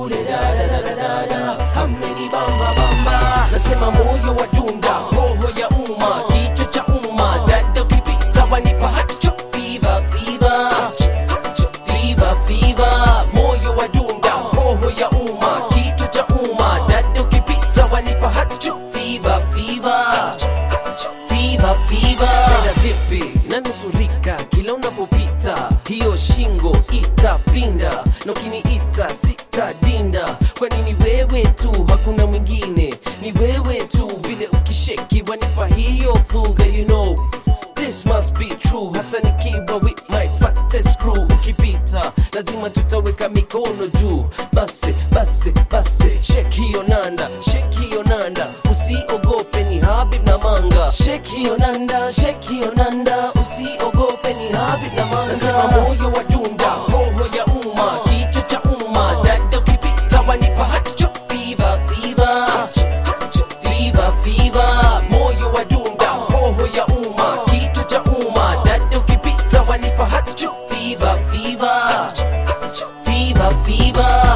kule da da da da da da, hameni bamba bamba. Nasema moyo wa dunda, roho ya umma, kichwa cha umma, dada ukipita wanipa hacho fever fever, hacho fever fever. Moyo wa dunda, roho ya umma, kichwa cha umma, dada ukipita wanipa hacho fever fever, hacho fever fever. Dada vipi na nusurika kila unapopita, hiyo shingo itapinda, na ukiniita sitadinda. Kwa nini wewe tu, hakuna mwingine, ni wewe tu. Vile ukisheki wanipa hiyo fuga, you know this must be true. Hata nikiwa with my fattest crew, ukipita lazima tutaweka mikono juu. Basi basi basi, shake hiyo nanda, shake hiyo nanda, usiogope ni Habib na Manga. Shake hiyo nanda, shake hiyo nanda, usiogope ni Habib na Manga. Nasema moyo wa dunda, roho ya umma, kichwa cha umma, dada ukipita wanipa hacho fever fever, hacho fever fever. Moyo wa dunda, roho ya umma, kichwa cha umma, dada ukipita wanipa hacho fever fever, hacho fever fever.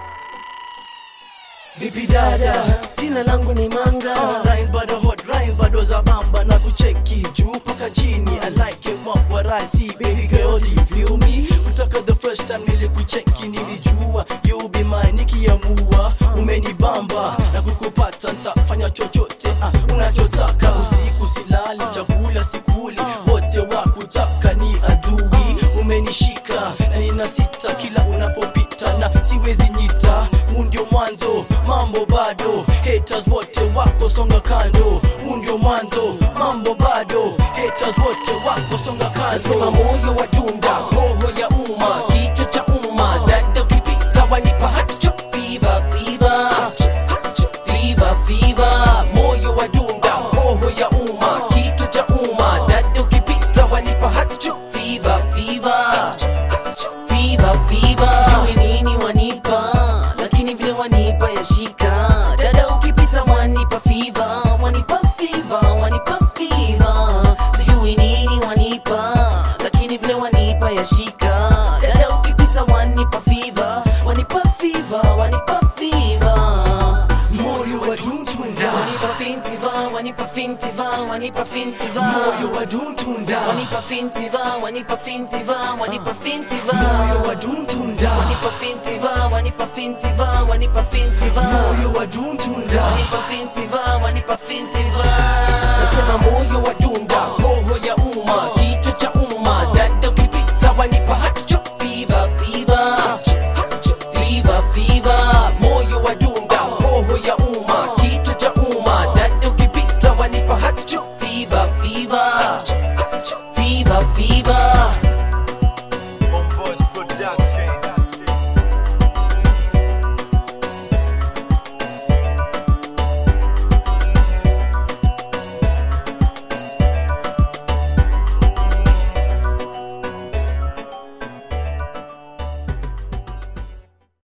Vipi dada, jina langu ni Manga. Rhyme bado hot, rhyme bado za bamba, na kucheki juu paka chini. I like it what I see, baby girl, do you feel me? Kutoka the first time nilikucheki nilijua you be mine, nikiamua umenibamba na kukupata nitafanya chochote unachotaka. Usiku silali, chakula sikuli, wote wakutaka ni adui. Umenishika na ninasita kila unapopita, na siwezi nyita. Huu ndio mwanzo, mambo bado, haters wote wako songa kando. Huu ndio mwanzo, mambo bado, haters wote wako songa kando. Nasema moyo wa dunda, roho ya umma, kichwa cha umma, dada ukipita wanipa hacho fever fever, hacho fever fever. Moyo wa dunda, roho ya umma, kichwa cha umma, dada ukipita wanipa hacho fever fever, hacho fever fever. Sijui nini wanipa, lakini vile wanipa yashika. Dada ukipita wanipa fever, wanipa fever, wanipa fever. Sijui nini wanipa, lakini vile wanipa yashika. Dada ukipita wanipa fever, wanipa fever, wanipa fever. Moyo wa dundunda, Wanipa fintiva, wanipa fintiva, wanipa fintiva. moyo wa dundunda, Wanipa fintiva, wanipa fintiva, wanipa fintiva. moyo wa dundunda, Wanipa fintiva, wanipa fintiva, wanipa fintiva. moyo wa dundunda. Wanipa fintiva, wanipa fintiva. Nasema moyo wa